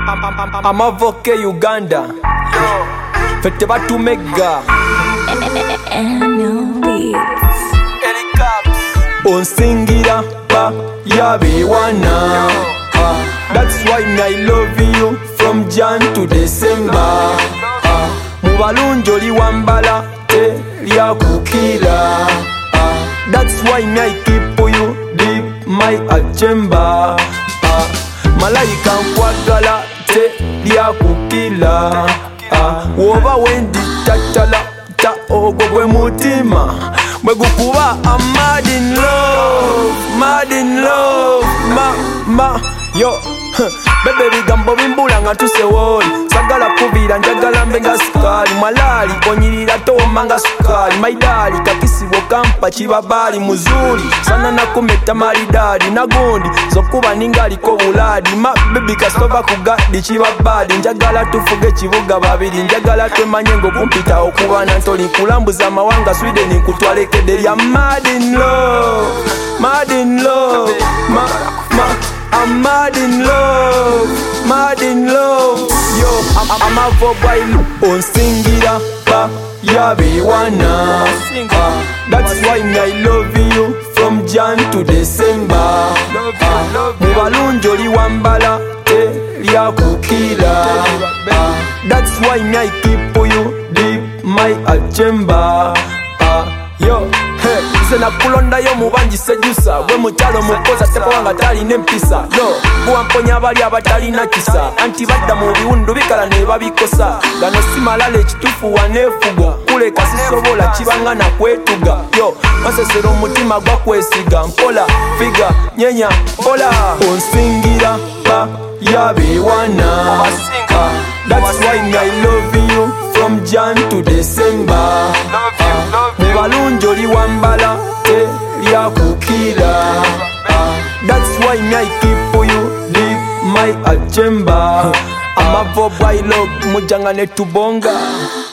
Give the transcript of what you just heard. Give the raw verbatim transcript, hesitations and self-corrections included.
Amavoke Uganda Fete batu mega Onsingira pa yabiwana uh, That's why I love you from Jan to December uh, Mubalungi oli wambala te lyakukira uh, That's why I keep you deep my agenda uh, Malayika nkwagala te lyakukira uh, Woba wendi tatala ta ogwo gwe mutima Mwe gukuba I'm mad in love, mad in love, ma, ma, yo Bebe bigambo bimbula nga tusewoli Sagala kubira njagala mbe nga sukali Malali onyirira toma nga sukali Maidali kakisibo kampa chibabali muzuli Sana nakumeta maridadi Nagundi zokuba ningaliko buladi Ma baby kasova kugadi chibabadi Njagala tufuge chibuga babiri Njagala twemanyengo kumpita okubana Ntoli kulambuza mawanga Sweden kutwale kederi I'm mad in love, mad in love, ma, ma I'm mad in love, mad in love. Yo, I'm, I'm a boy onsingira pa yabiwana uh, That's why I love you from Jan to December uh, Mubalungi oli wambala te lyakukira uh, That's why I keep you deep my agenda uh, Yo, hey, nze nakulonda yo mubanji sejusa Gwe mukyalo mukoza tepawanga talina empisa Yo, buwamponya abali abatalina kisa Anti badda mu biwundu bikala ne babikosa Gano si malala ekitufu wanefuga Kuleka sisobola kibanga na kwetuga Yo, masesero omutima gwa kwesiga Mpola, figa, nyenya, mpola Onsingira pa yabiwana uh, That's why I love you from Jan to December uh, Mubalungi oli wambala te lyakukira uh, That's why I keep you deep my agenda Amavo boy love mujanga netubonga